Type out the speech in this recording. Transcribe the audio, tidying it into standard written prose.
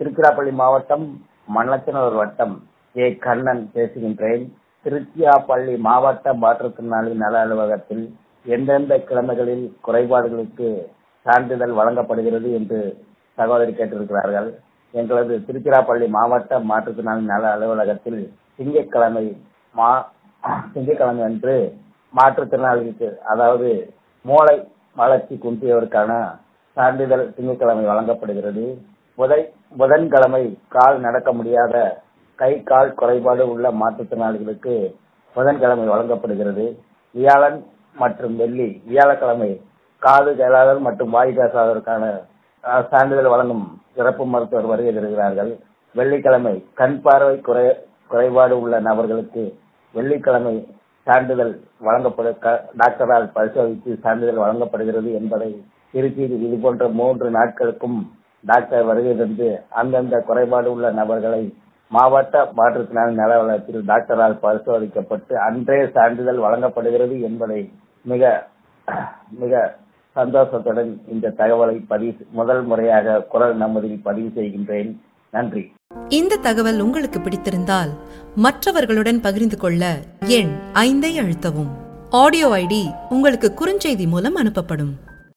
திருச்சிராப்பள்ளி மாவட்டம் மண்ணச்சநல்லூர் வட்டம் ஏ. கண்ணன் பேசுகின்றேன். திருச்சிராப்பள்ளி மாவட்ட மாற்றுத்திறனாளி நல அலுவலகத்தில் எந்தெந்த கிழமைகளில் குறைபாடுகளுக்கு சான்றிதழ் வழங்கப்படுகிறது என்று சகோதரி கேட்டிருக்கிறார்கள். எங்களது திருச்சிராப்பள்ளி மாவட்ட மாற்றுத்திறனாளி நல அலுவலகத்தில் திங்கட்கிழமை அன்று மாற்றுத்திறனாளிகளுக்கு, அதாவது மூளை வளர்ச்சி குன்றியவருக்கான சான்றிதழ் திங்கட்கிழமை வழங்கப்படுகிறது. புதன்கிழமை கால் நடக்க முடியாத கை கால் குறைபாடு உள்ள மாற்றுத்திறனாளிகளுக்கு புதன்கிழமை வழங்கப்படுகிறது. வியாழன் மற்றும் வியாழக்கிழமை காது கேளாதவர் மற்றும் வாய் பேசாதவருக்கான சான்றிதழ் வழங்கும் சிறப்பு மருத்துவர் வருகை தருகிறார்கள். வெள்ளிக்கிழமை கண் பார்வை குறைபாடு உள்ள நபர்களுக்கு வெள்ளிக்கிழமை சான்றிதழ் டாக்டரால் பரிசோதித்து சான்றிதழ் வழங்கப்படுகிறது என்பதை திருச்சியில் இதுபோன்ற 3 நாட்களுக்கும் டாக்டர் வருகை தந்து அந்தந்த குறைபாடு உள்ள நபர்களை மாவட்ட மாற்றுத்திறனாளி நல அலுவலகத்தில் டாக்டரால் பரிசோதிக்கப்பட்டு அன்றே சான்றிதழ் வழங்கப்படுகிறது என்பதை மிக மிக சந்தோஷத்துடன் இந்த தகவலை முதல் முறையாக குரல் நம்மதில் பதிவு செய்கின்றேன். நன்றி. இந்த தகவல் உங்களுக்கு பிடித்திருந்தால் மற்றவர்களுடன் பகிர்ந்து கொள்ள எண் 5 அழுத்தவும். ஆடியோ ஐடி உங்களுக்கு குறுஞ்செய்தி மூலம் அனுப்பப்படும்.